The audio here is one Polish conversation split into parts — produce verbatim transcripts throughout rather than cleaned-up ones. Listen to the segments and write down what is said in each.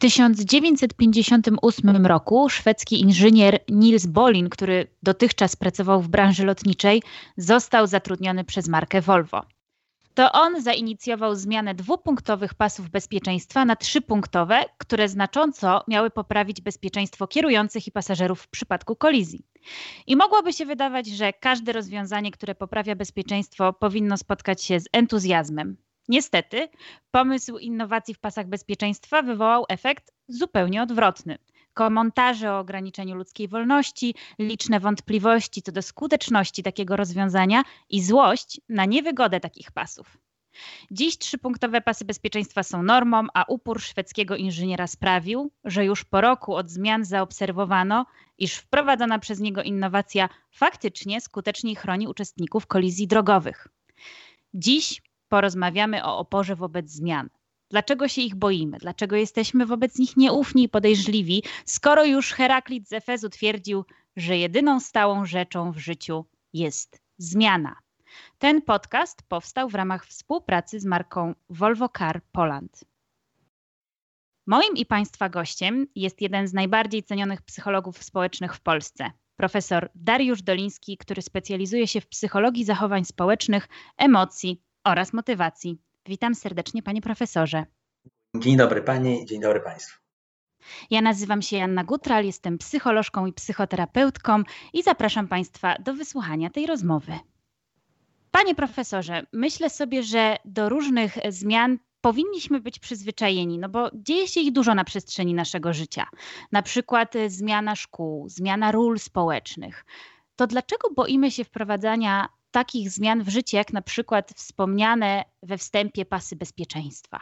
tysiąc dziewięćset pięćdziesiątym ósmym roku szwedzki inżynier Niels Bohlin, który dotychczas pracował w branży lotniczej, został zatrudniony przez markę Volvo. To on zainicjował zmianę dwupunktowych pasów bezpieczeństwa na trzypunktowe, które znacząco miały poprawić bezpieczeństwo kierujących i pasażerów w przypadku kolizji. I mogłoby się wydawać, że każde rozwiązanie, które poprawia bezpieczeństwo, powinno spotkać się z entuzjazmem. Niestety, pomysł innowacji w pasach bezpieczeństwa wywołał efekt zupełnie odwrotny. Komentarze o ograniczeniu ludzkiej wolności, liczne wątpliwości co do skuteczności takiego rozwiązania i złość na niewygodę takich pasów. Dziś trzypunktowe pasy bezpieczeństwa są normą, a upór szwedzkiego inżyniera sprawił, że już po roku od zmian zaobserwowano, iż wprowadzona przez niego innowacja faktycznie skuteczniej chroni uczestników kolizji drogowych. Dziś porozmawiamy o oporze wobec zmian. Dlaczego się ich boimy? Dlaczego jesteśmy wobec nich nieufni i podejrzliwi, skoro już Heraklit z Efezu twierdził, że jedyną stałą rzeczą w życiu jest zmiana? Ten podcast powstał w ramach współpracy z marką Volvo Car Poland. Moim i Państwa gościem jest jeden z najbardziej cenionych psychologów społecznych w Polsce. Profesor Dariusz Doliński, który specjalizuje się w psychologii zachowań społecznych, emocji oraz motywacji. Witam serdecznie, panie profesorze. Dzień dobry pani, dzień dobry państwu. Ja nazywam się Joanna Gutral, jestem psycholożką i psychoterapeutką i zapraszam państwa do wysłuchania tej rozmowy. Panie profesorze, myślę sobie, że do różnych zmian powinniśmy być przyzwyczajeni, no bo dzieje się ich dużo na przestrzeni naszego życia. Na przykład zmiana szkół, zmiana ról społecznych. To dlaczego boimy się wprowadzania takich zmian w życie, jak na przykład wspomniane we wstępie pasy bezpieczeństwa?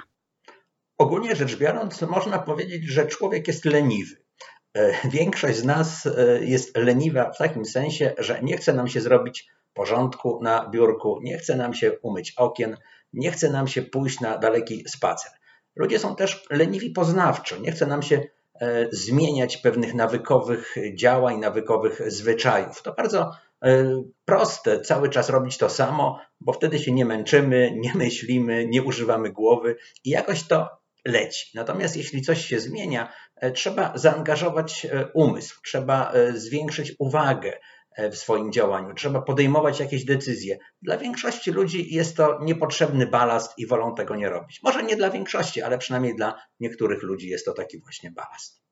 Ogólnie rzecz biorąc, można powiedzieć, że człowiek jest leniwy. Większość z nas jest leniwa w takim sensie, że nie chce nam się zrobić porządku na biurku, nie chce nam się umyć okien, nie chce nam się pójść na daleki spacer. Ludzie są też leniwi poznawczo, nie chce nam się zmieniać pewnych nawykowych działań, nawykowych zwyczajów. To bardzo proste, cały czas robić to samo, bo wtedy się nie męczymy, nie myślimy, nie używamy głowy i jakoś to leci. Natomiast jeśli coś się zmienia, trzeba zaangażować umysł, trzeba zwiększyć uwagę w swoim działaniu, trzeba podejmować jakieś decyzje. Dla większości ludzi jest to niepotrzebny balast i wolą tego nie robić. Może nie dla większości, ale przynajmniej dla niektórych ludzi jest to taki właśnie balast.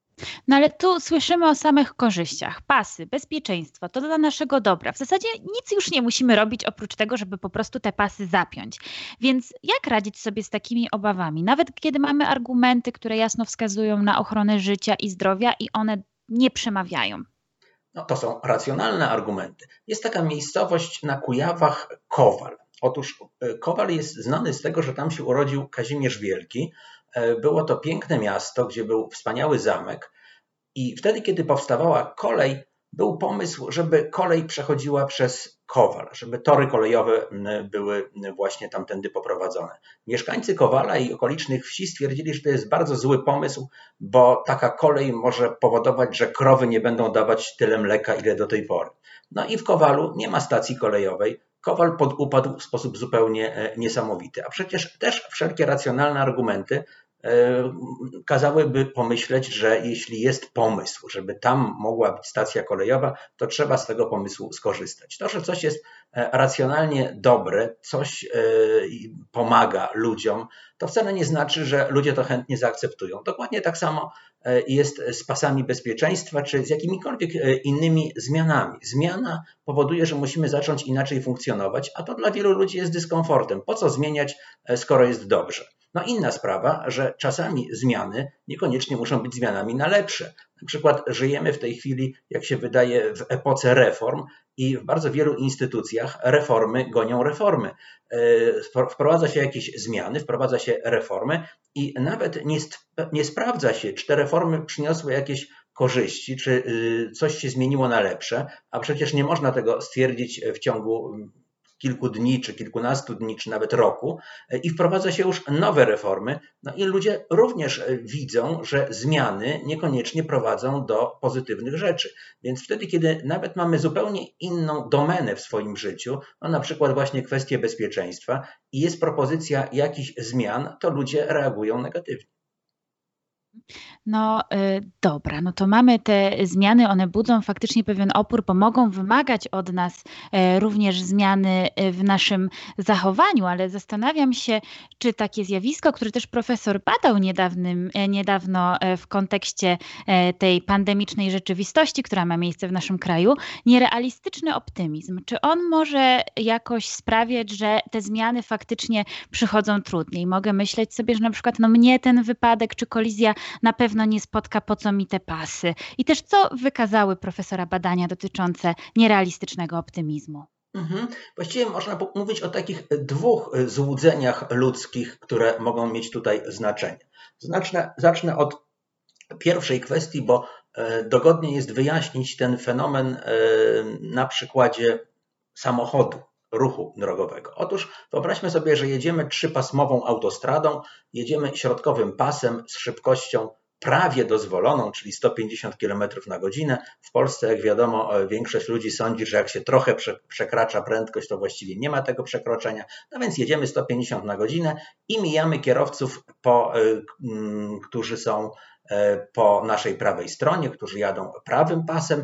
No ale tu słyszymy o samych korzyściach. Pasy, bezpieczeństwo, to dla naszego dobra. W zasadzie nic już nie musimy robić oprócz tego, żeby po prostu te pasy zapiąć. Więc jak radzić sobie z takimi obawami? Nawet kiedy mamy argumenty, które jasno wskazują na ochronę życia i zdrowia i one nie przemawiają. No, to są racjonalne argumenty. Jest taka miejscowość na Kujawach, Kowal. Otóż Kowal jest znany z tego, że tam się urodził Kazimierz Wielki. Było to piękne miasto, gdzie był wspaniały zamek i wtedy, kiedy powstawała kolej, był pomysł, żeby kolej przechodziła przez Kowal, żeby tory kolejowe były właśnie tamtędy poprowadzone. Mieszkańcy Kowala i okolicznych wsi stwierdzili, że to jest bardzo zły pomysł, bo taka kolej może powodować, że krowy nie będą dawać tyle mleka, ile do tej pory. No i w Kowalu nie ma stacji kolejowej. Kowal podupadł w sposób zupełnie niesamowity, a przecież też wszelkie racjonalne argumenty kazałyby pomyśleć, że jeśli jest pomysł, żeby tam mogła być stacja kolejowa, to trzeba z tego pomysłu skorzystać. To, że coś jest racjonalnie dobre, coś pomaga ludziom, to wcale nie znaczy, że ludzie to chętnie zaakceptują. Dokładnie tak samo jest z pasami bezpieczeństwa, czy z jakimikolwiek innymi zmianami. Zmiana powoduje, że musimy zacząć inaczej funkcjonować, a to dla wielu ludzi jest dyskomfortem. Po co zmieniać, skoro jest dobrze? No inna sprawa, że czasami zmiany niekoniecznie muszą być zmianami na lepsze. Na przykład żyjemy w tej chwili, jak się wydaje, w epoce reform i w bardzo wielu instytucjach reformy gonią reformy. Wprowadza się jakieś zmiany, wprowadza się reformy i nawet nie, nie sprawdza się, czy te reformy przyniosły jakieś korzyści, czy coś się zmieniło na lepsze, a przecież nie można tego stwierdzić w ciągu kilku dni, czy kilkunastu dni, czy nawet roku i wprowadza się już nowe reformy. No i ludzie również widzą, że zmiany niekoniecznie prowadzą do pozytywnych rzeczy. Więc wtedy, kiedy nawet mamy zupełnie inną domenę w swoim życiu, no na przykład właśnie kwestie bezpieczeństwa i jest propozycja jakichś zmian, to ludzie reagują negatywnie. No y, dobra, no to mamy te zmiany, one budzą faktycznie pewien opór, bo mogą wymagać od nas e, również zmiany e, w naszym zachowaniu, ale zastanawiam się, czy takie zjawisko, które też profesor badał niedawnym, e, niedawno e, w kontekście e, tej pandemicznej rzeczywistości, która ma miejsce w naszym kraju, nierealistyczny optymizm, czy on może jakoś sprawiać, że te zmiany faktycznie przychodzą trudniej? Mogę myśleć sobie, że na przykład no mnie ten wypadek czy kolizja na pewno nie spotka, po co mi te pasy. I też co wykazały profesora badania dotyczące nierealistycznego optymizmu? Mhm. Właściwie można mówić o takich dwóch złudzeniach ludzkich, które mogą mieć tutaj znaczenie. Zacznę, zacznę od pierwszej kwestii, bo dogodnie jest wyjaśnić ten fenomen na przykładzie samochodu, ruchu drogowego. Otóż wyobraźmy sobie, że jedziemy trzypasmową autostradą, jedziemy środkowym pasem z szybkością prawie dozwoloną, czyli sto pięćdziesiąt kilometrów na godzinę. W Polsce, jak wiadomo, większość ludzi sądzi, że jak się trochę przekracza prędkość, to właściwie nie ma tego przekroczenia. No więc jedziemy sto pięćdziesiąt na godzinę i mijamy kierowców, po, którzy są po naszej prawej stronie, którzy jadą prawym pasem,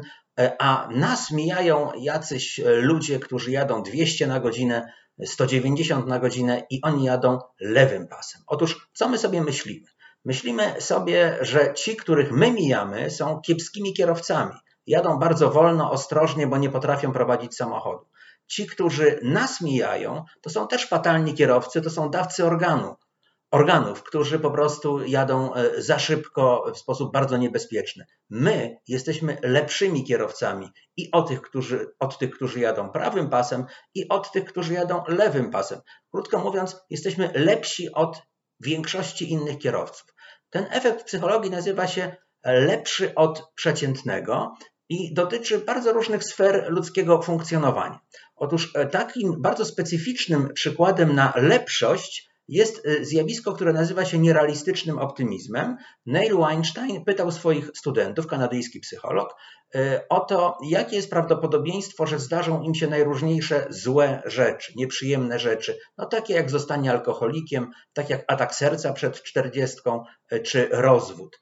a nas mijają jacyś ludzie, którzy jadą dwieście na godzinę, sto dziewięćdziesiąt na godzinę i oni jadą lewym pasem. Otóż co my sobie myślimy? Myślimy sobie, że ci, których my mijamy, są kiepskimi kierowcami. Jadą bardzo wolno, ostrożnie, bo nie potrafią prowadzić samochodu. Ci, którzy nas mijają, to są też fatalni kierowcy, to są dawcy organu. organów, którzy po prostu jadą za szybko w sposób bardzo niebezpieczny. My jesteśmy lepszymi kierowcami i od tych, którzy, od tych, którzy jadą prawym pasem i od tych, którzy jadą lewym pasem. Krótko mówiąc, jesteśmy lepsi od większości innych kierowców. Ten efekt w psychologii nazywa się lepszy od przeciętnego i dotyczy bardzo różnych sfer ludzkiego funkcjonowania. Otóż takim bardzo specyficznym przykładem na lepszość jest zjawisko, które nazywa się nierealistycznym optymizmem. Neil Weinstein pytał swoich studentów, kanadyjski psycholog, o to, jakie jest prawdopodobieństwo, że zdarzą im się najróżniejsze złe rzeczy, nieprzyjemne rzeczy, no takie jak zostanie alkoholikiem, tak jak atak serca przed czterdziestką, czy rozwód.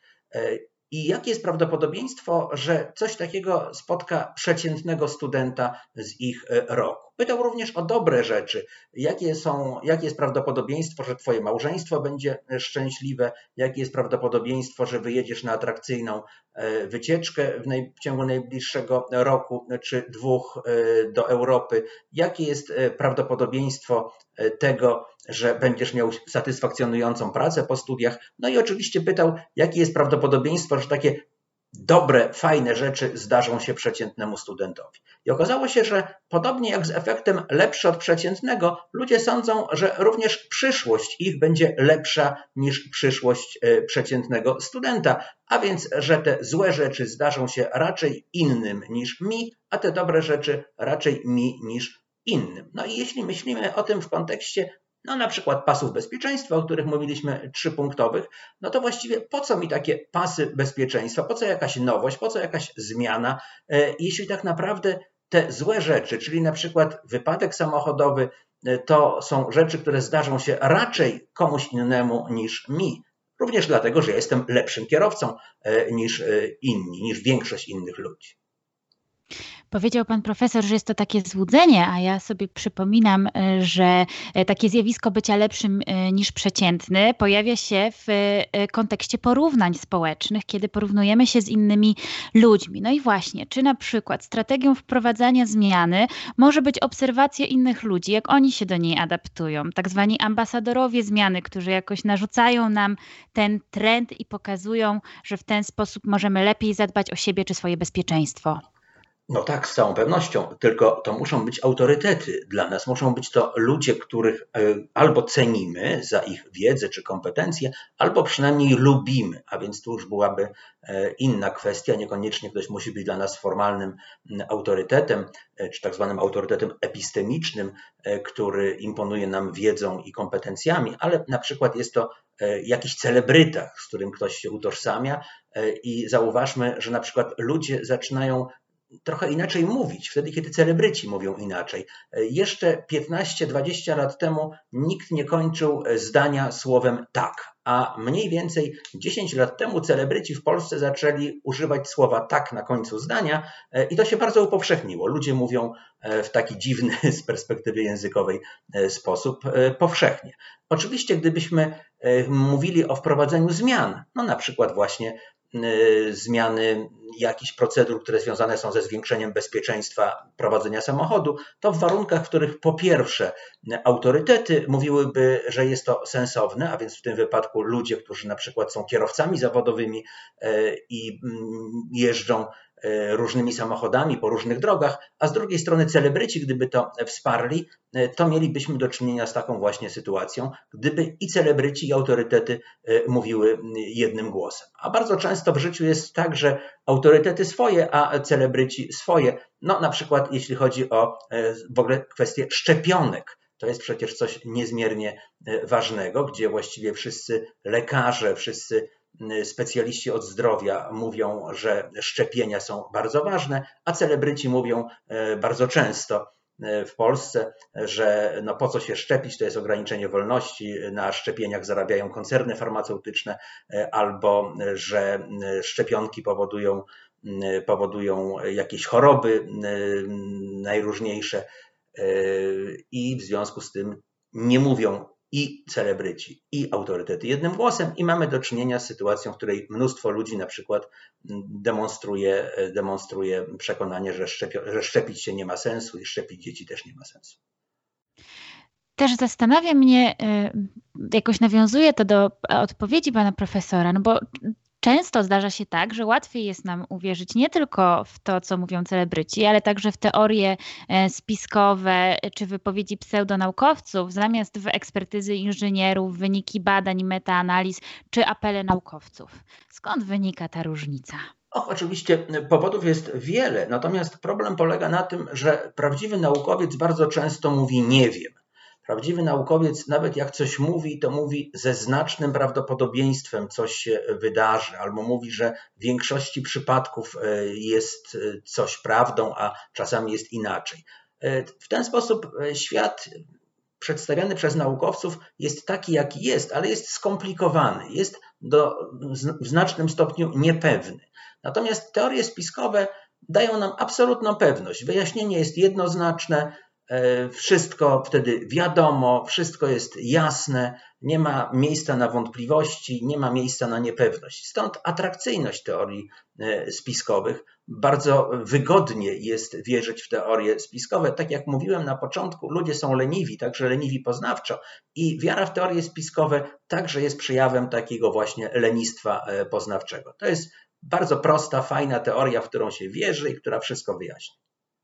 I jakie jest prawdopodobieństwo, że coś takiego spotka przeciętnego studenta z ich roku? Pytał również o dobre rzeczy. Jakie, są, jakie jest prawdopodobieństwo, że twoje małżeństwo będzie szczęśliwe? Jakie jest prawdopodobieństwo, że wyjedziesz na atrakcyjną wycieczkę w, naj, w ciągu najbliższego roku czy dwóch do Europy? Jakie jest prawdopodobieństwo tego, że będziesz miał satysfakcjonującą pracę po studiach? No i oczywiście pytał, jakie jest prawdopodobieństwo, że takie dobre, fajne rzeczy zdarzą się przeciętnemu studentowi. I okazało się, że podobnie jak z efektem lepszy od przeciętnego, ludzie sądzą, że również przyszłość ich będzie lepsza niż przyszłość przeciętnego studenta, a więc, że te złe rzeczy zdarzą się raczej innym niż mi, a te dobre rzeczy raczej mi niż innym. No i jeśli myślimy o tym w kontekście no na przykład pasów bezpieczeństwa, o których mówiliśmy, trzypunktowych, no to właściwie po co mi takie pasy bezpieczeństwa, po co jakaś nowość, po co jakaś zmiana, jeśli tak naprawdę te złe rzeczy, czyli na przykład wypadek samochodowy, to są rzeczy, które zdarzą się raczej komuś innemu niż mi. Również dlatego, że ja jestem lepszym kierowcą niż inni, niż większość innych ludzi. Powiedział pan profesor, że jest to takie złudzenie, a ja sobie przypominam, że takie zjawisko bycia lepszym niż przeciętny pojawia się w kontekście porównań społecznych, kiedy porównujemy się z innymi ludźmi. No i właśnie, czy na przykład strategią wprowadzania zmiany może być obserwacja innych ludzi, jak oni się do niej adaptują, tak zwani ambasadorowie zmiany, którzy jakoś narzucają nam ten trend i pokazują, że w ten sposób możemy lepiej zadbać o siebie czy swoje bezpieczeństwo. No tak, z całą pewnością, tylko to muszą być autorytety dla nas, muszą być to ludzie, których albo cenimy za ich wiedzę czy kompetencje, albo przynajmniej lubimy, a więc tu już byłaby inna kwestia, niekoniecznie ktoś musi być dla nas formalnym autorytetem, czy tak zwanym autorytetem epistemicznym, który imponuje nam wiedzą i kompetencjami, ale na przykład jest to jakiś celebryta, z którym ktoś się utożsamia i zauważmy, że na przykład ludzie zaczynają trochę inaczej mówić, wtedy kiedy celebryci mówią inaczej. Jeszcze piętnaście dwadzieścia lat temu nikt nie kończył zdania słowem tak, a mniej więcej dziesięć lat temu celebryci w Polsce zaczęli używać słowa tak na końcu zdania i to się bardzo upowszechniło. Ludzie mówią w taki dziwny z perspektywy językowej sposób powszechnie. Oczywiście gdybyśmy mówili o wprowadzeniu zmian, no na przykład właśnie zmiany jakichś procedur, które związane są ze zwiększeniem bezpieczeństwa prowadzenia samochodu, to w warunkach, w których po pierwsze autorytety mówiłyby, że jest to sensowne, a więc w tym wypadku ludzie, którzy na przykład są kierowcami zawodowymi i jeżdżą różnymi samochodami po różnych drogach, a z drugiej strony celebryci, gdyby to wsparli, to mielibyśmy do czynienia z taką właśnie sytuacją, gdyby i celebryci, i autorytety mówiły jednym głosem. A bardzo często w życiu jest tak, że autorytety swoje, a celebryci swoje. No na przykład jeśli chodzi o w ogóle kwestię szczepionek. To jest przecież coś niezmiernie ważnego, gdzie właściwie wszyscy lekarze, wszyscy specjaliści od zdrowia mówią, że szczepienia są bardzo ważne, a celebryci mówią bardzo często w Polsce, że no po co się szczepić, to jest ograniczenie wolności, na szczepieniach zarabiają koncerny farmaceutyczne, albo że szczepionki powodują, powodują jakieś choroby najróżniejsze i w związku z tym nie mówią i celebryci, i autorytety jednym głosem i mamy do czynienia z sytuacją, w której mnóstwo ludzi na przykład demonstruje, demonstruje przekonanie, że, szczepi, że szczepić się nie ma sensu i szczepić dzieci też nie ma sensu. Też zastanawia mnie, jakoś nawiązuje to do odpowiedzi pana profesora, no bo często zdarza się tak, że łatwiej jest nam uwierzyć nie tylko w to, co mówią celebryci, ale także w teorie spiskowe czy wypowiedzi pseudonaukowców, zamiast w ekspertyzy inżynierów, wyniki badań, metaanaliz czy apele naukowców. Skąd wynika ta różnica? Och, oczywiście powodów jest wiele, natomiast problem polega na tym, że prawdziwy naukowiec bardzo często mówi nie wiem. Prawdziwy naukowiec, nawet jak coś mówi, to mówi ze znacznym prawdopodobieństwem coś się wydarzy, albo mówi, że w większości przypadków jest coś prawdą, a czasami jest inaczej. W ten sposób świat przedstawiany przez naukowców jest taki, jaki jest, ale jest skomplikowany, jest do, w znacznym stopniu niepewny. Natomiast teorie spiskowe dają nam absolutną pewność. Wyjaśnienie jest jednoznaczne, wszystko wtedy wiadomo, wszystko jest jasne, nie ma miejsca na wątpliwości, nie ma miejsca na niepewność. Stąd atrakcyjność teorii spiskowych. Bardzo wygodnie jest wierzyć w teorie spiskowe. Tak jak mówiłem na początku, ludzie są leniwi, także leniwi poznawczo i wiara w teorie spiskowe także jest przejawem takiego właśnie lenistwa poznawczego. To jest bardzo prosta, fajna teoria, w którą się wierzy i która wszystko wyjaśni.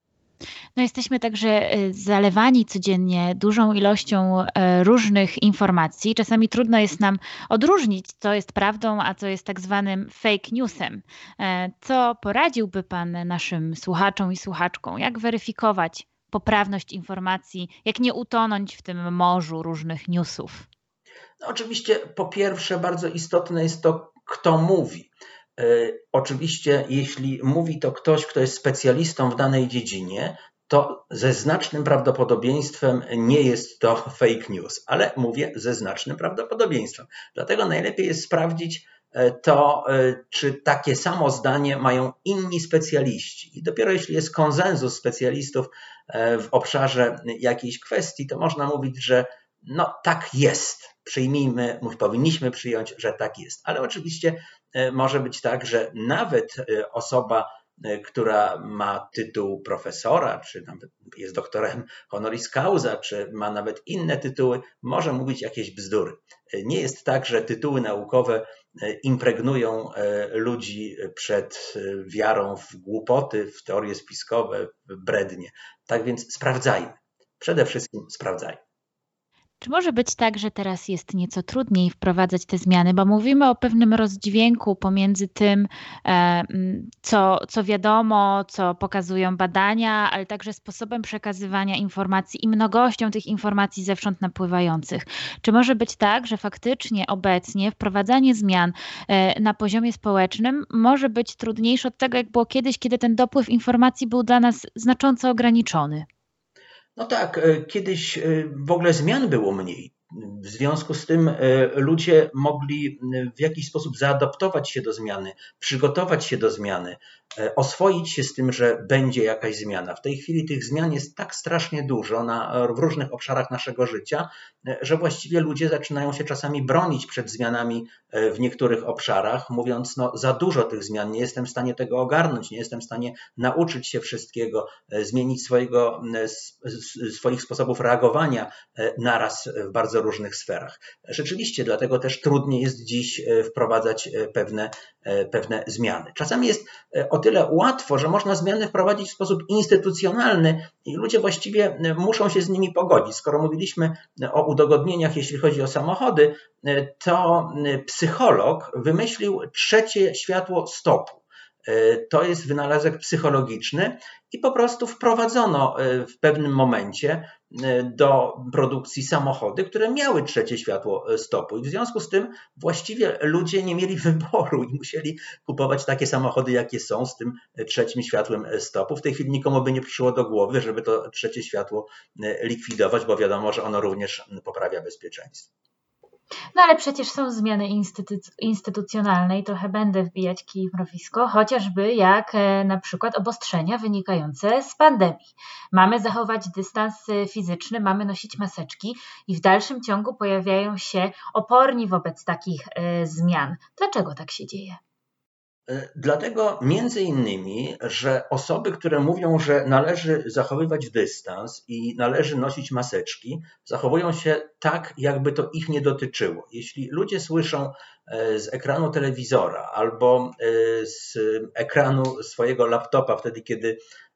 No jesteśmy także zalewani codziennie dużą ilością różnych informacji. Czasami trudno jest nam odróżnić, co jest prawdą, a co jest tak zwanym fake newsem. Co poradziłby pan naszym słuchaczom i słuchaczkom? Jak weryfikować poprawność informacji? Jak nie utonąć w tym morzu różnych newsów? No oczywiście po pierwsze bardzo istotne jest to, kto mówi. Oczywiście jeśli mówi to ktoś, kto jest specjalistą w danej dziedzinie, to ze znacznym prawdopodobieństwem nie jest to fake news, ale mówię ze znacznym prawdopodobieństwem. Dlatego najlepiej jest sprawdzić to, czy takie samo zdanie mają inni specjaliści. I dopiero jeśli jest konsensus specjalistów w obszarze jakiejś kwestii, to można mówić, że no tak jest. Przyjmijmy, powinniśmy przyjąć, że tak jest. Ale oczywiście może być tak, że nawet osoba, która ma tytuł profesora, czy nawet jest doktorem honoris causa, czy ma nawet inne tytuły, może mówić jakieś bzdury. Nie jest tak, że tytuły naukowe impregnują ludzi przed wiarą w głupoty, w teorie spiskowe, w brednie. Tak więc sprawdzajmy. Przede wszystkim sprawdzajmy. Czy może być tak, że teraz jest nieco trudniej wprowadzać te zmiany, bo mówimy o pewnym rozdźwięku pomiędzy tym, co, co wiadomo, co pokazują badania, ale także sposobem przekazywania informacji i mnogością tych informacji zewsząd napływających. Czy może być tak, że faktycznie obecnie wprowadzanie zmian na poziomie społecznym może być trudniejsze od tego, jak było kiedyś, kiedy ten dopływ informacji był dla nas znacząco ograniczony? No tak, kiedyś w ogóle zmian było mniej. W związku z tym ludzie mogli w jakiś sposób zaadaptować się do zmiany, przygotować się do zmiany, oswoić się z tym, że będzie jakaś zmiana. W tej chwili tych zmian jest tak strasznie dużo na, w różnych obszarach naszego życia, że właściwie ludzie zaczynają się czasami bronić przed zmianami w niektórych obszarach, mówiąc, no za dużo tych zmian, nie jestem w stanie tego ogarnąć, nie jestem w stanie nauczyć się wszystkiego, zmienić swojego, swoich sposobów reagowania naraz w bardzo różnych sferach. Rzeczywiście, dlatego też trudniej jest dziś wprowadzać pewne, pewne zmiany. Czasami jest o tyle łatwo, że można zmiany wprowadzić w sposób instytucjonalny i ludzie właściwie muszą się z nimi pogodzić. Skoro mówiliśmy o udogodnieniach, jeśli chodzi o samochody, to psycholog wymyślił trzecie światło stopu. To jest wynalazek psychologiczny i po prostu wprowadzono w pewnym momencie do produkcji samochody, które miały trzecie światło stopu i w związku z tym właściwie ludzie nie mieli wyboru i musieli kupować takie samochody, jakie są z tym trzecim światłem stopu. W tej chwili nikomu by nie przyszło do głowy, żeby to trzecie światło likwidować, bo wiadomo, że ono również poprawia bezpieczeństwo. No ale przecież są zmiany instytuc- instytucjonalne i trochę będę wbijać kij w mrowisko, chociażby jak e, na przykład obostrzenia wynikające z pandemii. Mamy zachować dystans fizyczny, mamy nosić maseczki i w dalszym ciągu pojawiają się oporni wobec takich e, zmian. Dlaczego tak się dzieje? Dlatego między innymi, że osoby, które mówią, że należy zachowywać dystans i należy nosić maseczki, zachowują się tak, jakby to ich nie dotyczyło. Jeśli ludzie słyszą z ekranu telewizora albo z ekranu swojego laptopa, wtedy kiedy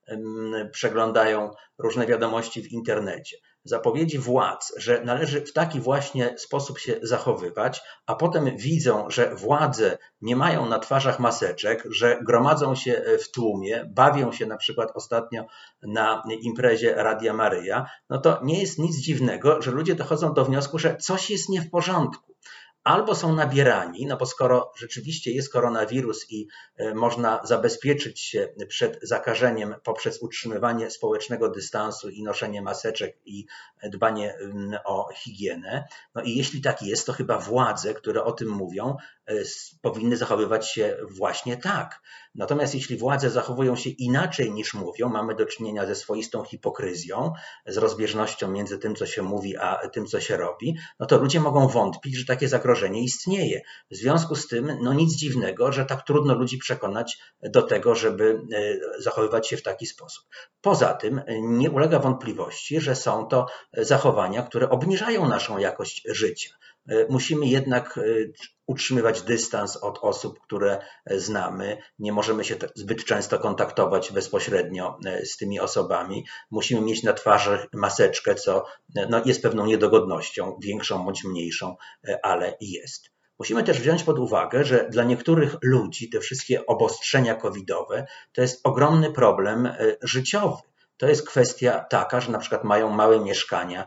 przeglądają różne wiadomości w internecie, zapowiedzi władz, że należy w taki właśnie sposób się zachowywać, a potem widzą, że władze nie mają na twarzach maseczek, że gromadzą się w tłumie, bawią się na przykład ostatnio na imprezie Radia Maryja, no to nie jest nic dziwnego, że ludzie dochodzą do wniosku, że coś jest nie w porządku. Albo są nabierani, no bo skoro rzeczywiście jest koronawirus i można zabezpieczyć się przed zakażeniem poprzez utrzymywanie społecznego dystansu i noszenie maseczek i dbanie o higienę, no i jeśli tak jest, to chyba władze, które o tym mówią, powinny zachowywać się właśnie tak. Natomiast jeśli władze zachowują się inaczej niż mówią, mamy do czynienia ze swoistą hipokryzją, z rozbieżnością między tym, co się mówi, a tym, co się robi, no to ludzie mogą wątpić, że takie zagrożenie istnieje. W związku z tym, no nic dziwnego, że tak trudno ludzi przekonać do tego, żeby zachowywać się w taki sposób. Poza tym nie ulega wątpliwości, że są to zachowania, które obniżają naszą jakość życia. Musimy jednak utrzymywać dystans od osób, które znamy. Nie możemy się zbyt często kontaktować bezpośrednio z tymi osobami. Musimy mieć na twarzy maseczkę, co no, jest pewną niedogodnością, większą bądź mniejszą, ale jest. Musimy też wziąć pod uwagę, że dla niektórych ludzi te wszystkie obostrzenia covidowe to jest ogromny problem życiowy. To jest kwestia taka, że na przykład mają małe mieszkania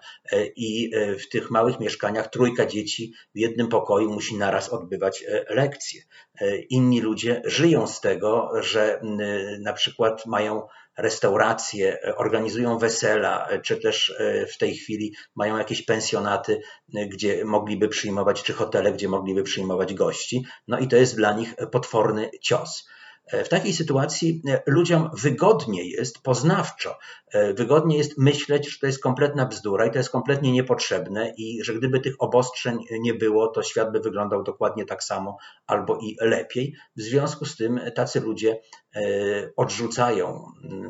i w tych małych mieszkaniach trójka dzieci w jednym pokoju musi naraz odbywać lekcje. Inni ludzie żyją z tego, że na przykład mają restauracje, organizują wesela, czy też w tej chwili mają jakieś pensjonaty, gdzie mogliby przyjmować, czy hotele, gdzie mogliby przyjmować gości. No i to jest dla nich potworny cios. W takiej sytuacji ludziom wygodnie jest poznawczo, wygodnie jest myśleć, że to jest kompletna bzdura i to jest kompletnie niepotrzebne i że gdyby tych obostrzeń nie było, to świat by wyglądał dokładnie tak samo albo i lepiej. W związku z tym tacy ludzie odrzucają,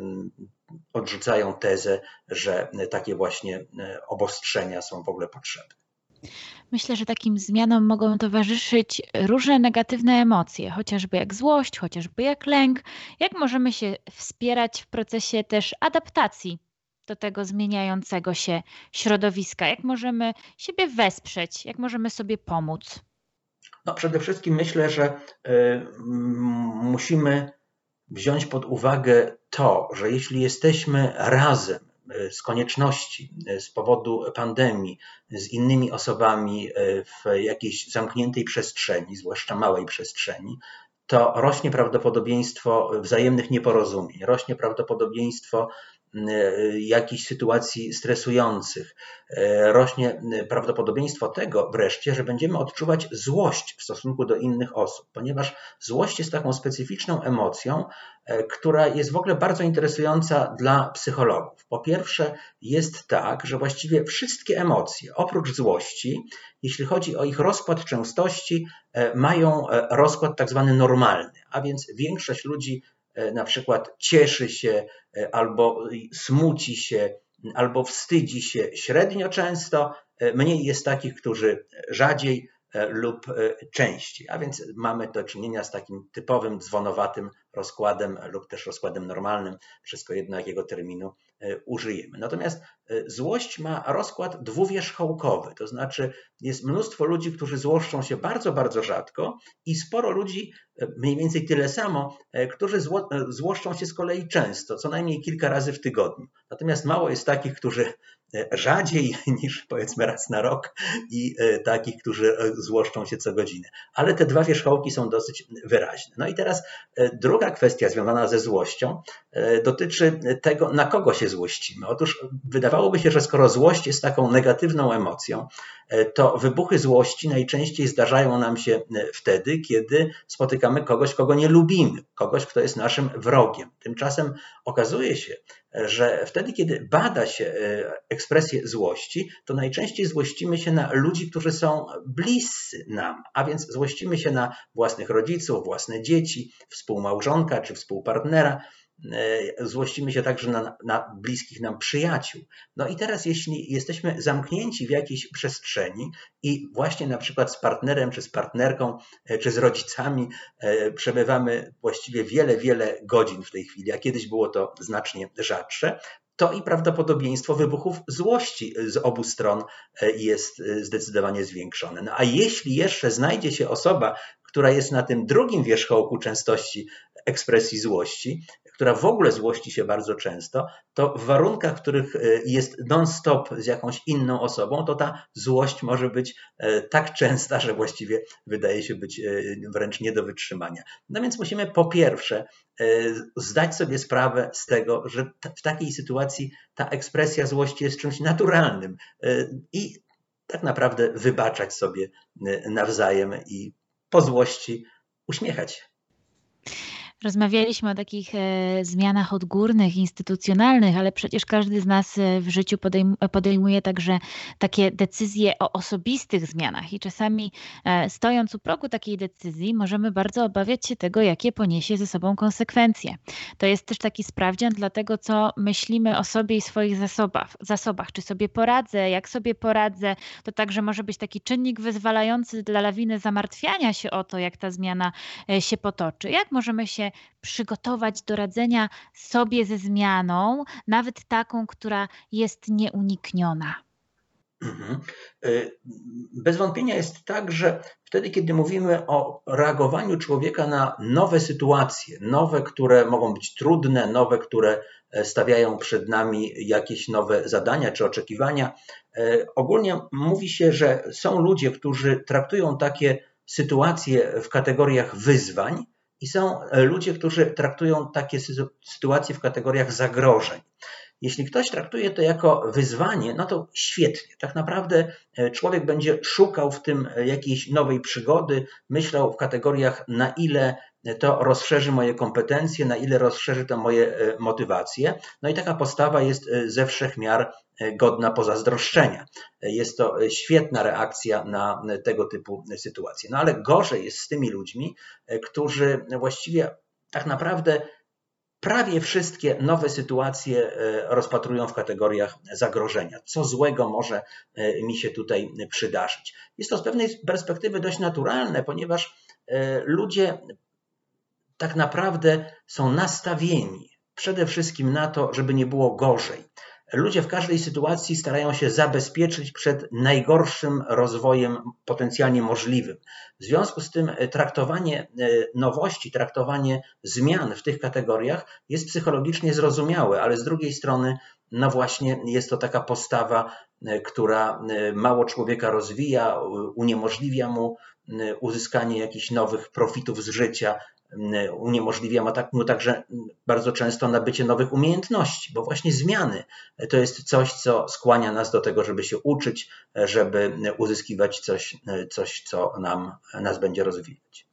odrzucają tezę, że takie właśnie obostrzenia są w ogóle potrzebne. Myślę, że takim zmianom mogą towarzyszyć różne negatywne emocje, chociażby jak złość, chociażby jak lęk. Jak możemy się wspierać w procesie też adaptacji do tego zmieniającego się środowiska? Jak możemy siebie wesprzeć? Jak możemy sobie pomóc? No, przede wszystkim myślę, że y, musimy wziąć pod uwagę to, że jeśli jesteśmy razem, z konieczności, z powodu pandemii, z innymi osobami w jakiejś zamkniętej przestrzeni, zwłaszcza małej przestrzeni, to rośnie prawdopodobieństwo wzajemnych nieporozumień, rośnie prawdopodobieństwo jakichś sytuacji stresujących. Rośnie prawdopodobieństwo tego wreszcie, że będziemy odczuwać złość w stosunku do innych osób, ponieważ złość jest taką specyficzną emocją, która jest w ogóle bardzo interesująca dla psychologów. Po pierwsze jest tak, że właściwie wszystkie emocje, oprócz złości, jeśli chodzi o ich rozkład częstości, mają rozkład tak zwany normalny, a więc większość ludzi na przykład cieszy się albo smuci się, albo wstydzi się średnio często, mniej jest takich, którzy rzadziej lub częściej, a więc mamy do czynienia z takim typowym dzwonowatym rozkładem lub też rozkładem normalnym, wszystko jedno jakiego terminu użyjemy. Natomiast złość ma rozkład dwuwierzchołkowy, to znaczy jest mnóstwo ludzi, którzy złoszczą się bardzo, bardzo rzadko i sporo ludzi, mniej więcej tyle samo, którzy zło, złoszczą się z kolei często, co najmniej kilka razy w tygodniu. Natomiast mało jest takich, którzy rzadziej niż powiedzmy raz na rok i takich, którzy złoszczą się co godzinę. Ale te dwa wierzchołki są dosyć wyraźne. No i teraz druga kwestia związana ze złością dotyczy tego, na kogo się złościmy. Otóż wydawałoby się, że skoro złość jest taką negatywną emocją, to wybuchy złości najczęściej zdarzają nam się wtedy, kiedy spotykamy kogoś, kogo nie lubimy, kogoś, kto jest naszym wrogiem. Tymczasem okazuje się, że wtedy, kiedy bada się ekspresję złości, to najczęściej złościmy się na ludzi, którzy są bliscy nam, a więc złościmy się na własnych rodziców, własne dzieci, współmałżonka czy współpartnera. Złościmy się także na, na bliskich nam przyjaciół. No i teraz jeśli jesteśmy zamknięci w jakiejś przestrzeni i właśnie na przykład z partnerem, czy z partnerką, czy z rodzicami przebywamy właściwie wiele, wiele godzin w tej chwili, a kiedyś było to znacznie rzadsze, to i prawdopodobieństwo wybuchów złości z obu stron jest zdecydowanie zwiększone. No a jeśli jeszcze znajdzie się osoba, która jest na tym drugim wierzchołku częstości ekspresji złości, która w ogóle złości się bardzo często, to w warunkach, w których jest non-stop z jakąś inną osobą, to ta złość może być tak częsta, że właściwie wydaje się być wręcz nie do wytrzymania. No więc musimy po pierwsze zdać sobie sprawę z tego, że w takiej sytuacji ta ekspresja złości jest czymś naturalnym i tak naprawdę wybaczać sobie nawzajem i po złości uśmiechać się. Rozmawialiśmy o takich e, zmianach odgórnych, instytucjonalnych, ale przecież każdy z nas w życiu podejm podejmuje także takie decyzje o osobistych zmianach i czasami e, stojąc u progu takiej decyzji możemy bardzo obawiać się tego, jakie poniesie ze sobą konsekwencje. To jest też taki sprawdzian dla tego, co myślimy o sobie i swoich zasobach, zasobach. Czy sobie poradzę, jak sobie poradzę. To także może być taki czynnik wyzwalający dla lawiny zamartwiania się o to, jak ta zmiana e, się potoczy. Jak możemy się przygotować do radzenia sobie ze zmianą, nawet taką, która jest nieunikniona? Mhm. Bez wątpienia jest tak, że wtedy, kiedy mówimy o reagowaniu człowieka na nowe sytuacje, nowe, które mogą być trudne, nowe, które stawiają przed nami jakieś nowe zadania czy oczekiwania, ogólnie mówi się, że są ludzie, którzy traktują takie sytuacje w kategoriach wyzwań, i są ludzie, którzy traktują takie sytuacje w kategoriach zagrożeń. Jeśli ktoś traktuje to jako wyzwanie, no to świetnie. Tak naprawdę człowiek będzie szukał w tym jakiejś nowej przygody, myślał w kategoriach, na ile to rozszerzy moje kompetencje, na ile rozszerzy to moje motywacje. No i taka postawa jest ze wszech miar godna pozazdroszczenia. Jest to świetna reakcja na tego typu sytuacje. No ale gorzej jest z tymi ludźmi, którzy właściwie tak naprawdę prawie wszystkie nowe sytuacje rozpatrują w kategoriach zagrożenia. Co złego może mi się tutaj przydarzyć? Jest to z pewnej perspektywy dość naturalne, ponieważ ludzie tak naprawdę są nastawieni przede wszystkim na to, żeby nie było gorzej. Ludzie w każdej sytuacji starają się zabezpieczyć przed najgorszym rozwojem potencjalnie możliwym. W związku z tym traktowanie nowości, traktowanie zmian w tych kategoriach jest psychologicznie zrozumiałe, ale z drugiej strony no właśnie jest to taka postawa, która mało człowieka rozwija, uniemożliwia mu uzyskanie jakichś nowych profitów z życia, uniemożliwia mu także bardzo często nabycie nowych umiejętności, bo właśnie zmiany to jest coś, co skłania nas do tego, żeby się uczyć, żeby uzyskiwać coś, coś co nam, nas będzie rozwijać.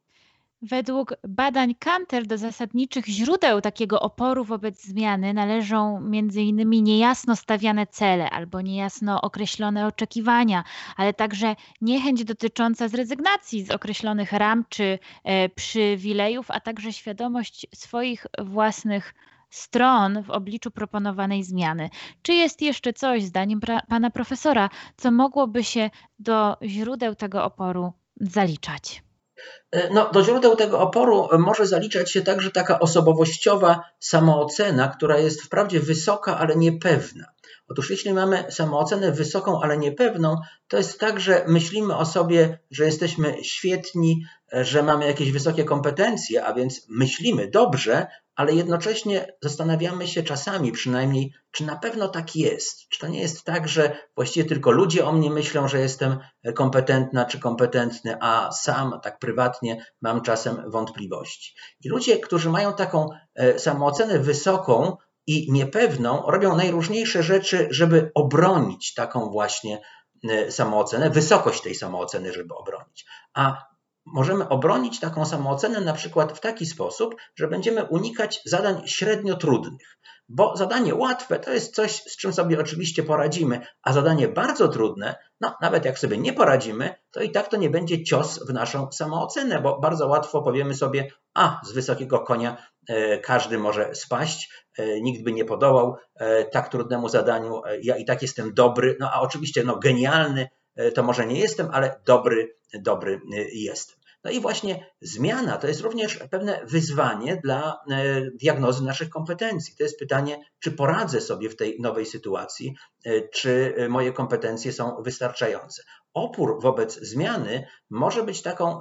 Według badań Kanter do zasadniczych źródeł takiego oporu wobec zmiany należą między innymi niejasno stawiane cele albo niejasno określone oczekiwania, ale także niechęć dotycząca zrezygnacji z określonych ram czy e, przywilejów, a także świadomość swoich własnych stron w obliczu proponowanej zmiany. Czy jest jeszcze coś, zdaniem pra- pana profesora, co mogłoby się do źródeł tego oporu zaliczać? No, do źródeł tego oporu może zaliczać się także taka osobowościowa samoocena, która jest wprawdzie wysoka, ale niepewna. Otóż jeśli mamy samoocenę wysoką, ale niepewną, to jest tak, że myślimy o sobie, że jesteśmy świetni, że mamy jakieś wysokie kompetencje, a więc myślimy dobrze, ale jednocześnie zastanawiamy się czasami przynajmniej, czy na pewno tak jest. Czy to nie jest tak, że właściwie tylko ludzie o mnie myślą, że jestem kompetentna czy kompetentny, a sam tak prywatnie mam czasem wątpliwości. I ludzie, którzy mają taką samoocenę wysoką i niepewną, robią najróżniejsze rzeczy, żeby obronić taką właśnie samoocenę, wysokość tej samooceny, żeby obronić. A możemy obronić taką samoocenę na przykład w taki sposób, że będziemy unikać zadań średnio trudnych, bo zadanie łatwe to jest coś, z czym sobie oczywiście poradzimy, a zadanie bardzo trudne, no nawet jak sobie nie poradzimy, to i tak to nie będzie cios w naszą samoocenę, bo bardzo łatwo powiemy sobie, a z wysokiego konia e, każdy może spaść, e, nikt by nie podołał e, tak trudnemu zadaniu, e, ja i tak jestem dobry, no a oczywiście no, genialny e, to może nie jestem, ale dobry, dobry e, jestem. No i właśnie zmiana to jest również pewne wyzwanie dla diagnozy naszych kompetencji. To jest pytanie, czy poradzę sobie w tej nowej sytuacji, czy moje kompetencje są wystarczające. Opór wobec zmiany może być taką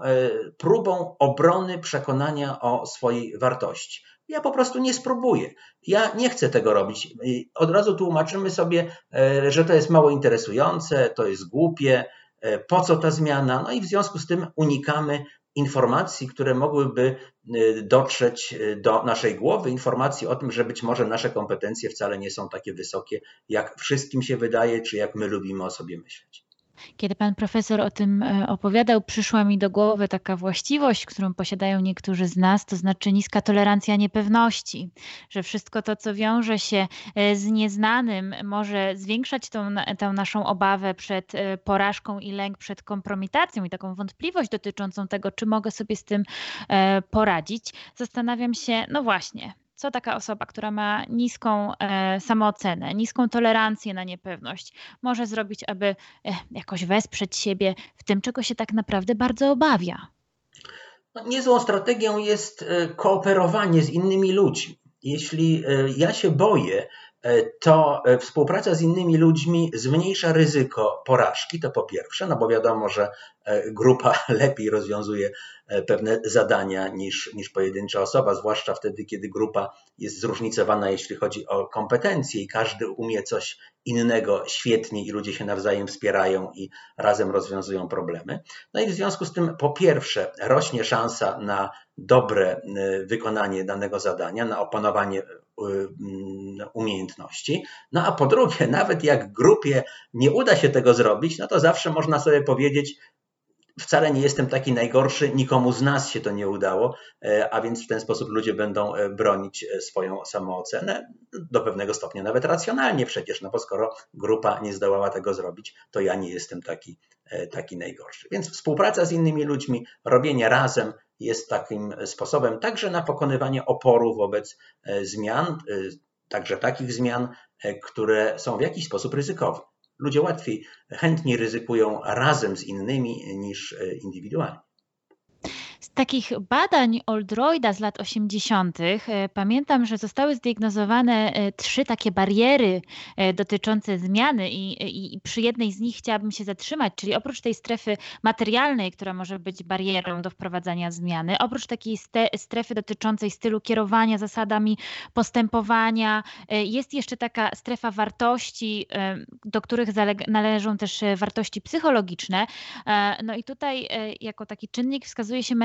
próbą obrony przekonania o swojej wartości. Ja po prostu nie spróbuję. Ja nie chcę tego robić. Od razu tłumaczymy sobie, że to jest mało interesujące, to jest głupie, po co ta zmiana, no i w związku z tym unikamy informacji, które mogłyby dotrzeć do naszej głowy, informacji o tym, że być może nasze kompetencje wcale nie są takie wysokie, jak wszystkim się wydaje, czy jak my lubimy o sobie myśleć. Kiedy pan profesor o tym opowiadał, przyszła mi do głowy taka właściwość, którą posiadają niektórzy z nas, to znaczy niska tolerancja niepewności, że wszystko to, co wiąże się z nieznanym, może zwiększać tą, tą naszą obawę przed porażką i lęk przed kompromitacją i taką wątpliwość dotyczącą tego, czy mogę sobie z tym poradzić. Zastanawiam się, no właśnie, co taka osoba, która ma niską e, samoocenę, niską tolerancję na niepewność, może zrobić, aby e, jakoś wesprzeć siebie w tym, czego się tak naprawdę bardzo obawia? No, niezłą strategią jest kooperowanie z innymi ludźmi. Jeśli ja się boję, to współpraca z innymi ludźmi zmniejsza ryzyko porażki, to po pierwsze, no bo wiadomo, że grupa lepiej rozwiązuje pewne zadania niż, niż pojedyncza osoba, zwłaszcza wtedy, kiedy grupa jest zróżnicowana, jeśli chodzi o kompetencje i każdy umie coś innego świetnie i ludzie się nawzajem wspierają i razem rozwiązują problemy. No i w związku z tym po pierwsze rośnie szansa na dobre wykonanie danego zadania, na opanowanie umiejętności. No a po drugie, nawet jak grupie nie uda się tego zrobić, no to zawsze można sobie powiedzieć, wcale nie jestem taki najgorszy, nikomu z nas się to nie udało, a więc w ten sposób ludzie będą bronić swoją samoocenę, do pewnego stopnia nawet racjonalnie przecież, no bo skoro grupa nie zdołała tego zrobić, to ja nie jestem taki, taki najgorszy. Więc współpraca z innymi ludźmi, robienie razem jest takim sposobem także na pokonywanie oporu wobec zmian, także takich zmian, które są w jakiś sposób ryzykowne. Ludzie łatwiej, chętniej ryzykują razem z innymi niż indywidualnie. Z takich badań Oldroyda z lat osiemdziesiątych pamiętam, że zostały zdiagnozowane trzy takie bariery dotyczące zmiany i, i, i przy jednej z nich chciałabym się zatrzymać, czyli oprócz tej strefy materialnej, która może być barierą do wprowadzania zmiany, oprócz takiej ste, strefy dotyczącej stylu kierowania, zasadami postępowania, jest jeszcze taka strefa wartości, do których zaleg- należą też wartości psychologiczne. No i tutaj jako taki czynnik wskazuje się mentalność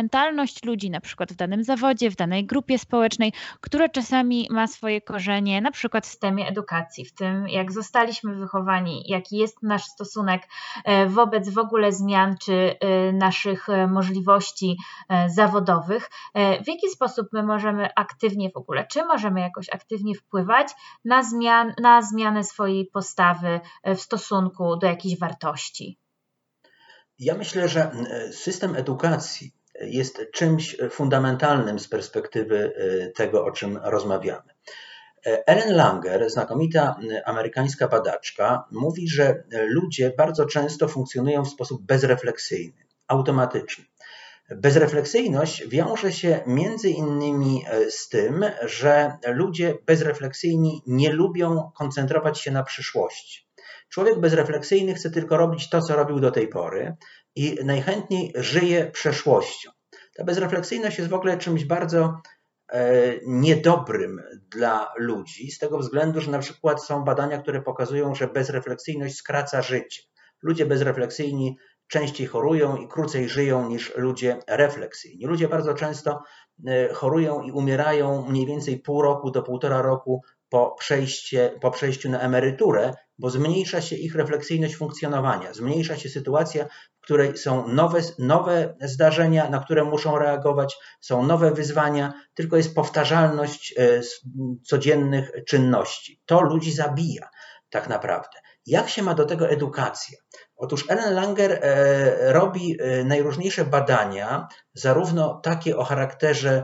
mentalność ludzi, na przykład w danym zawodzie, w danej grupie społecznej, które czasami ma swoje korzenie, na przykład w systemie edukacji, w tym jak zostaliśmy wychowani, jaki jest nasz stosunek wobec w ogóle zmian czy naszych możliwości zawodowych, w jaki sposób my możemy aktywnie w ogóle, czy możemy jakoś aktywnie wpływać na, zmian, na zmianę swojej postawy w stosunku do jakichś wartości. Ja myślę, że system edukacji jest czymś fundamentalnym z perspektywy tego, o czym rozmawiamy. Ellen Langer, znakomita amerykańska badaczka, mówi, że ludzie bardzo często funkcjonują w sposób bezrefleksyjny, automatyczny. Bezrefleksyjność wiąże się między innymi z tym, że ludzie bezrefleksyjni nie lubią koncentrować się na przyszłości. Człowiek bezrefleksyjny chce tylko robić to, co robił do tej pory i najchętniej żyje przeszłością. Ta bezrefleksyjność jest w ogóle czymś bardzo niedobrym dla ludzi, z tego względu, że na przykład są badania, które pokazują, że bezrefleksyjność skraca życie. Ludzie bezrefleksyjni częściej chorują i krócej żyją niż ludzie refleksyjni. Ludzie bardzo często chorują i umierają mniej więcej pół roku do półtora roku po, przejście, po przejściu na emeryturę, bo zmniejsza się ich refleksyjność funkcjonowania, zmniejsza się sytuacja, w której są nowe, nowe zdarzenia, na które muszą reagować, są nowe wyzwania, tylko jest powtarzalność codziennych czynności. To ludzi zabija tak naprawdę. Jak się ma do tego edukacja? Otóż Ellen Langer robi najróżniejsze badania, zarówno takie o charakterze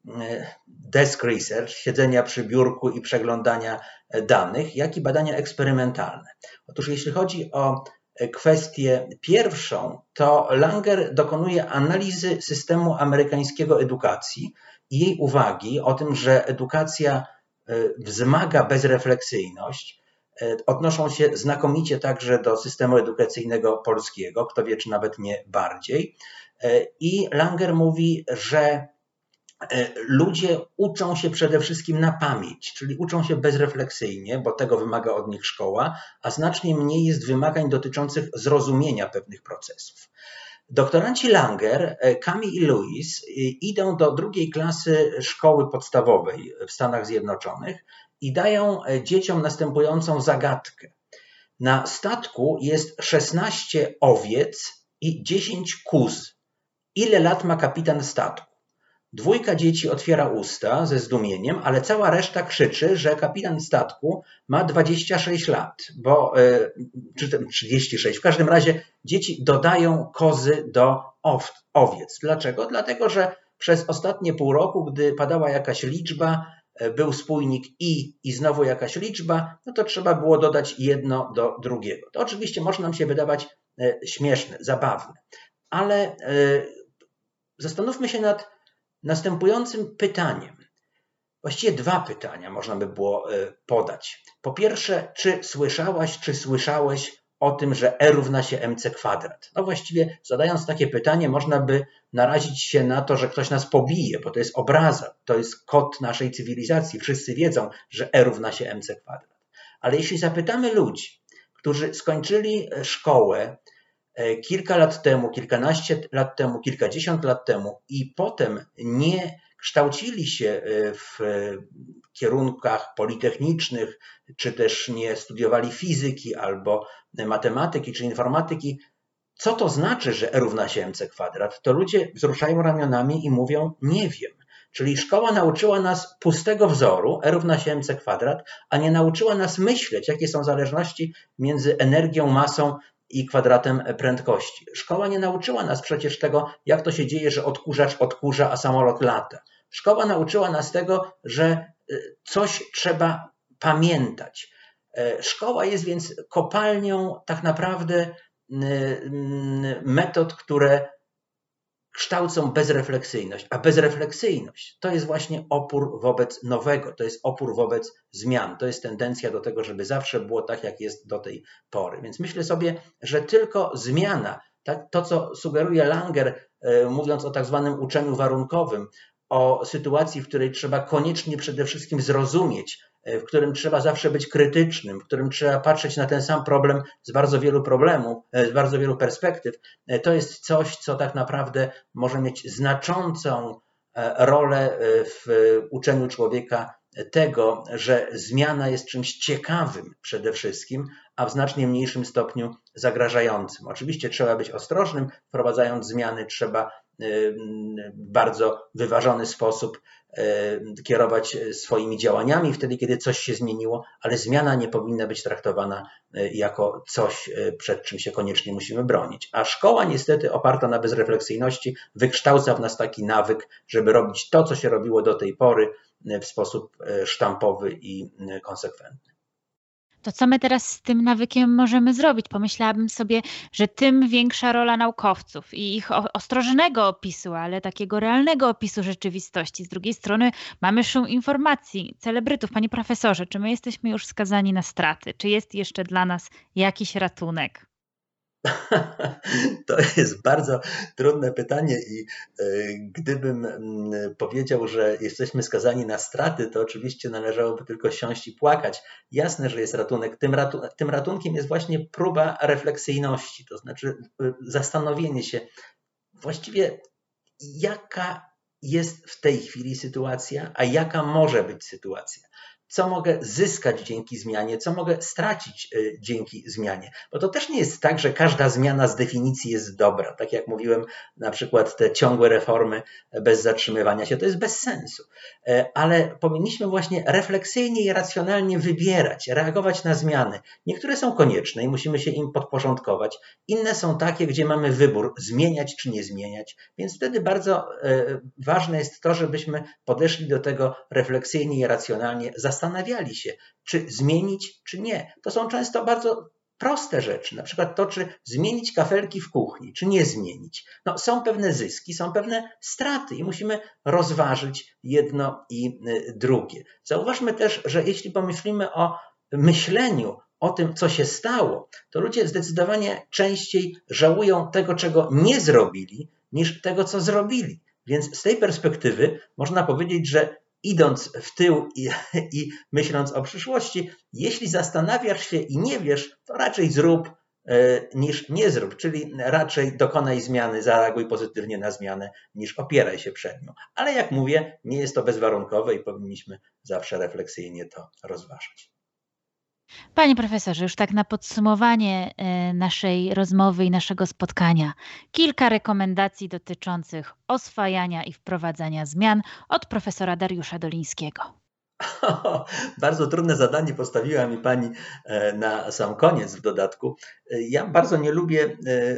desk research, siedzenia przy biurku i przeglądania danych, jak i badania eksperymentalne. Otóż jeśli chodzi o kwestię pierwszą, to Langer dokonuje analizy systemu amerykańskiego edukacji i jej uwagi o tym, że edukacja wzmaga bezrefleksyjność. Odnoszą się znakomicie także do systemu edukacyjnego polskiego, kto wie, czy nawet nie bardziej. I Langer mówi, że ludzie uczą się przede wszystkim na pamięć, czyli uczą się bezrefleksyjnie, bo tego wymaga od nich szkoła, a znacznie mniej jest wymagań dotyczących zrozumienia pewnych procesów. Doktoranci Langer, Kami i Lewis, idą do drugiej klasy szkoły podstawowej w Stanach Zjednoczonych i dają dzieciom następującą zagadkę. Na statku jest szesnaście owiec i dziesięć kóz. Ile lat ma kapitan statku? Dwójka dzieci otwiera usta ze zdumieniem, ale cała reszta krzyczy, że kapitan statku ma dwadzieścia sześć lat, bo, czy trzydzieści sześć. W każdym razie dzieci dodają kozy do owiec. Dlaczego? Dlatego, że przez ostatnie pół roku, gdy padała jakaś liczba, był spójnik i i znowu jakaś liczba, no to trzeba było dodać jedno do drugiego. To oczywiście może nam się wydawać śmieszne, zabawne, ale zastanówmy się nad następującym pytaniem. Właściwie dwa pytania można by było podać. Po pierwsze, czy słyszałaś, czy słyszałeś o tym, że E równa się mc kwadrat? No właściwie zadając takie pytanie można by narazić się na to, że ktoś nas pobije, bo to jest obraza, to jest kod naszej cywilizacji. Wszyscy wiedzą, że E równa się mc kwadrat. Ale jeśli zapytamy ludzi, którzy skończyli szkołę kilka lat temu, kilkanaście lat temu, kilkadziesiąt lat temu i potem nie kształcili się w kierunkach politechnicznych, czy też nie studiowali fizyki albo matematyki, czy informatyki, co to znaczy, że E równa się mc kwadrat, to ludzie wzruszają ramionami i mówią nie wiem. Czyli szkoła nauczyła nas pustego wzoru, E równa się mc kwadrat, a nie nauczyła nas myśleć, jakie są zależności między energią, masą i kwadratem prędkości. Szkoła nie nauczyła nas przecież tego, jak to się dzieje, że odkurzacz odkurza, a samolot lata. Szkoła nauczyła nas tego, że coś trzeba pamiętać. Szkoła jest więc kopalnią tak naprawdę metod, które kształcą bezrefleksyjność, a bezrefleksyjność to jest właśnie opór wobec nowego, to jest opór wobec zmian, to jest tendencja do tego, żeby zawsze było tak, jak jest do tej pory. Więc myślę sobie, że tylko zmiana, tak, to co sugeruje Langer, mówiąc o tak zwanym uczeniu warunkowym, o sytuacji, w której trzeba koniecznie przede wszystkim zrozumieć w którym trzeba zawsze być krytycznym, w którym trzeba patrzeć na ten sam problem z bardzo wielu problemów, z bardzo wielu perspektyw, to jest coś, co tak naprawdę może mieć znaczącą rolę w uczeniu człowieka tego, że zmiana jest czymś ciekawym przede wszystkim, a w znacznie mniejszym stopniu zagrażającym. Oczywiście trzeba być ostrożnym, wprowadzając zmiany trzeba w bardzo wyważony sposób kierować swoimi działaniami wtedy, kiedy coś się zmieniło, ale zmiana nie powinna być traktowana jako coś, przed czym się koniecznie musimy bronić. A szkoła niestety oparta na bezrefleksyjności wykształca w nas taki nawyk, żeby robić to, co się robiło do tej pory w sposób sztampowy i konsekwentny. To co my teraz z tym nawykiem możemy zrobić? Pomyślałabym sobie, że tym większa rola naukowców i ich ostrożnego opisu, ale takiego realnego opisu rzeczywistości. Z drugiej strony mamy szum informacji, celebrytów. Panie profesorze, czy my jesteśmy już skazani na straty? Czy jest jeszcze dla nas jakiś ratunek? To jest bardzo trudne pytanie i gdybym powiedział, że jesteśmy skazani na straty, to oczywiście należałoby tylko siąść i płakać. Jasne, że jest ratunek. Tym, ratu tym ratunkiem jest właśnie próba refleksyjności, to znaczy zastanowienie się właściwie jaka jest w tej chwili sytuacja, a jaka może być sytuacja. Co mogę zyskać dzięki zmianie, co mogę stracić dzięki zmianie. Bo to też nie jest tak, że każda zmiana z definicji jest dobra. Tak jak mówiłem, na przykład te ciągłe reformy bez zatrzymywania się, to jest bez sensu. Ale powinniśmy właśnie refleksyjnie i racjonalnie wybierać, reagować na zmiany. Niektóre są konieczne i musimy się im podporządkować. Inne są takie, gdzie mamy wybór, zmieniać czy nie zmieniać. Więc wtedy bardzo ważne jest to, żebyśmy podeszli do tego refleksyjnie i racjonalnie, zastanawiali się, czy zmienić, czy nie. To są często bardzo proste rzeczy, na przykład to, czy zmienić kafelki w kuchni, czy nie zmienić. No, są pewne zyski, są pewne straty i musimy rozważyć jedno i drugie. Zauważmy też, że jeśli pomyślimy o myśleniu, o tym, co się stało, to ludzie zdecydowanie częściej żałują tego, czego nie zrobili, niż tego, co zrobili. Więc z tej perspektywy można powiedzieć, że idąc w tył i, i myśląc o przyszłości, jeśli zastanawiasz się i nie wiesz, to raczej zrób y, niż nie zrób, czyli raczej dokonaj zmiany, zareaguj pozytywnie na zmianę, niż opieraj się przed nią. Ale jak mówię, nie jest to bezwarunkowe i powinniśmy zawsze refleksyjnie to rozważać. Panie profesorze, już tak na podsumowanie naszej rozmowy i naszego spotkania, kilka rekomendacji dotyczących oswajania i wprowadzania zmian od profesora Dariusza Dolińskiego. Bardzo trudne zadanie postawiła mi pani na sam koniec w dodatku. Ja bardzo nie lubię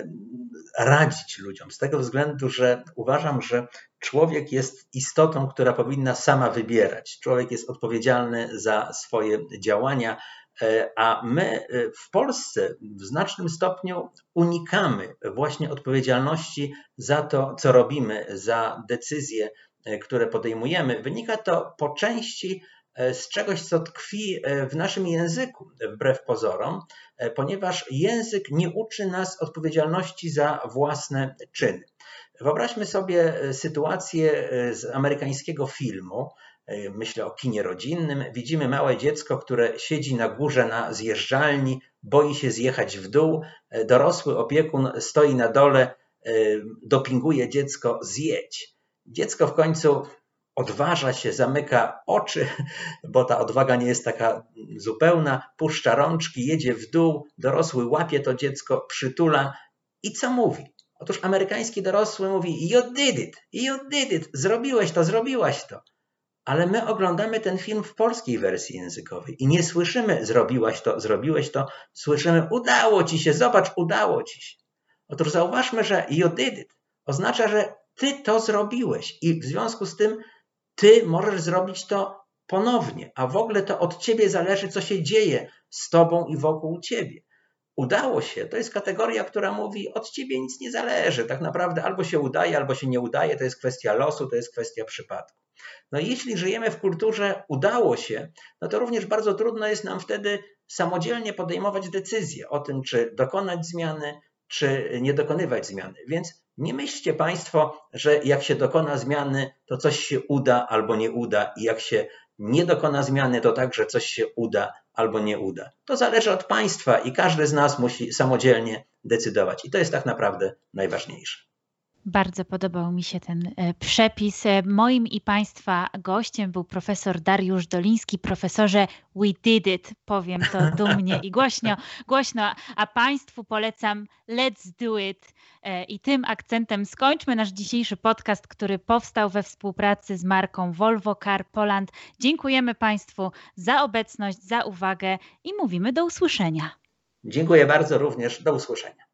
radzić ludziom z tego względu, że uważam, że człowiek jest istotą, która powinna sama wybierać. Człowiek jest odpowiedzialny za swoje działania, a my w Polsce w znacznym stopniu unikamy właśnie odpowiedzialności za to, co robimy, za decyzje, które podejmujemy. Wynika to po części z czegoś, co tkwi w naszym języku, wbrew pozorom, ponieważ język nie uczy nas odpowiedzialności za własne czyny. Wyobraźmy sobie sytuację z amerykańskiego filmu. Myślę o kinie rodzinnym. Widzimy małe dziecko, które siedzi na górze na zjeżdżalni, boi się zjechać w dół. Dorosły opiekun stoi na dole, dopinguje dziecko: zjedź. Dziecko w końcu odważa się, zamyka oczy, bo ta odwaga nie jest taka zupełna, puszcza rączki, jedzie w dół, dorosły łapie to dziecko, przytula i co mówi? Otóż amerykański dorosły mówi: you did it, you did it, zrobiłeś to, zrobiłaś to. Ale my oglądamy ten film w polskiej wersji językowej i nie słyszymy: zrobiłaś to, zrobiłeś to, słyszymy: udało ci się, zobacz, udało ci się. Otóż zauważmy, że you did it oznacza, że ty to zrobiłeś i w związku z tym ty możesz zrobić to ponownie, a w ogóle to od ciebie zależy, co się dzieje z tobą i wokół ciebie. Udało się, to jest kategoria, która mówi: od ciebie nic nie zależy. Tak naprawdę albo się udaje, albo się nie udaje, to jest kwestia losu, to jest kwestia przypadku. No i jeśli żyjemy w kulturze udało się, no to również bardzo trudno jest nam wtedy samodzielnie podejmować decyzje o tym, czy dokonać zmiany, czy nie dokonywać zmiany. Więc nie myślcie Państwo, że jak się dokona zmiany, to coś się uda albo nie uda i jak się nie dokona zmiany, to także coś się uda albo nie uda. To zależy od państwa i każdy z nas musi samodzielnie decydować. I to jest tak naprawdę najważniejsze. Bardzo podobał mi się ten przepis. Moim i Państwa gościem był profesor Dariusz Doliński. Profesorze, we did it. Powiem to dumnie i głośno, głośno, a Państwu polecam let's do it. I tym akcentem skończmy nasz dzisiejszy podcast, który powstał we współpracy z marką Volvo Car Poland. Dziękujemy Państwu za obecność, za uwagę i mówimy do usłyszenia. Dziękuję bardzo również. Do usłyszenia.